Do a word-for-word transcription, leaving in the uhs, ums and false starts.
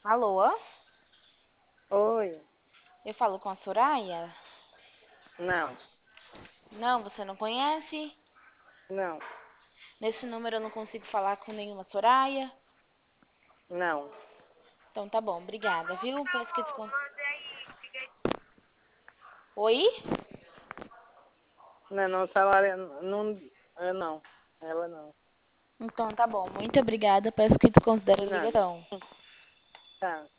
Alô? Oi. Eu falo com a Soraya? Não, Não, você não conhece? não, Nesse número eu não consigo falar com nenhuma Soraya. não. Então tá bom, obrigada, viu? Peço que descon... Oi? Não, não, salário, não, eu não, ela não. Então tá bom, muito obrigada. Peço que desconsidere De a nada. ligação. Tá.